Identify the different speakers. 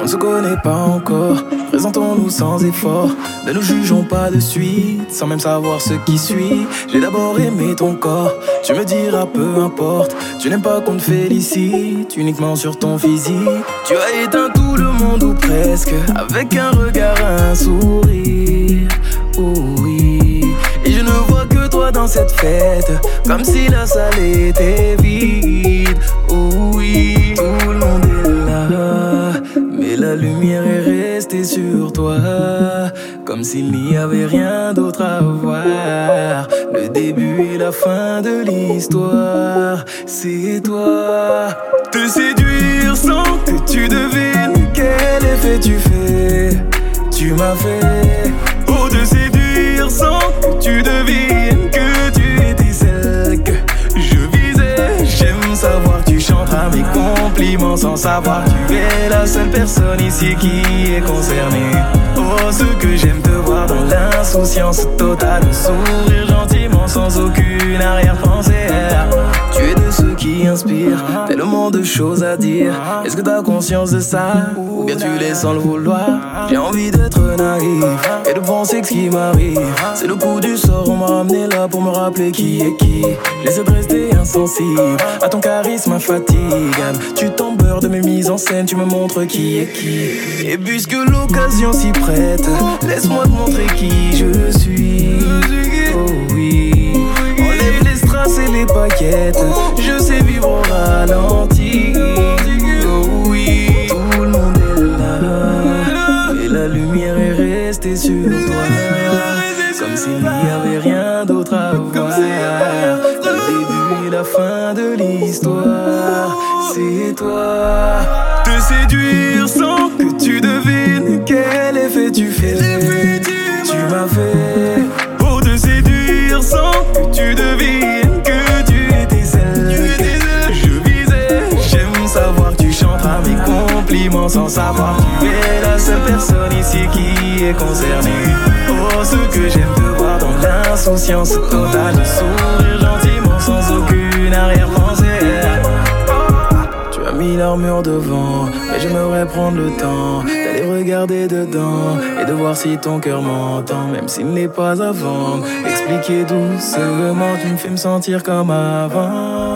Speaker 1: On ne se connaît pas encore, présentons-nous sans effort. Ne nous jugeons pas de suite, sans même savoir ce qui suit. J'ai d'abord aimé ton corps, tu me diras peu importe. Tu n'aimes pas qu'on te félicite, uniquement sur ton physique. Tu as éteint tout le monde ou presque, avec un regard, un sourire. Oh oui, et je ne vois que toi dans cette fête, comme si la salle était vide. Oh oui, tout le monde est là, mais la lumière est restée sur toi, comme s'il n'y avait rien d'autre à voir. Le début et la fin de l'histoire, c'est toi. Te séduire sans que tu devines quel effet tu fais. Tu m'as fait, oh, te séduire sans que tu devines que tu étais celle que je visais. J'aime savoir que tu chanteras mes compliments sans savoir que tu es la seule personne ici qui est concernée. Oh, ce que j'aime te voir dans l'insouciance totale, sourire gentiment sans aucune arrière-pensée. Tu es de ceux qui inspirent, tellement de choses à dire. Est-ce que t'as conscience de ça, ou bien tu laisses sans le vouloir? J'ai envie d'être naïf et de penser que ce qui m'arrive, c'est le coup du sort. On m'a ramené là pour me rappeler qui est qui. J'essaie de rester insensible à ton charisme infatigable. Tu t'embeurres de mes mises en scène, tu me montres qui est qui. Et puisque l'occasion s'y prête, laisse-moi te montrer qui je suis. Oh oui, enlève les strass et les paquettes, je sais vivre au ralenti. Oh oui, tout le monde est là, et la lumière est restée sur toi, comme s'il n'y avait rien d'autre à voir. Le début et la fin de l'histoire, c'est toi. Te séduire sans que tu devines quel effet tu fais. Tu m'as fait, oh, te séduire sans que tu devines que tu étais celle que je visais. J'aime savoir que tu chanteras mes compliments sans savoir que tu es la seule personne ici qui est concernée. Oh, ce que j'aime te voir dans l'insouciance totale, sourire gentiment sans aucune arrière-pensée. Tu as mis l'armure devant, mais j'aimerais prendre le temps d'aller regarder dedans et de voir si ton cœur m'entend, même s'il n'est pas à vendre. Expliquer doucement, tu me fais me sentir comme avant.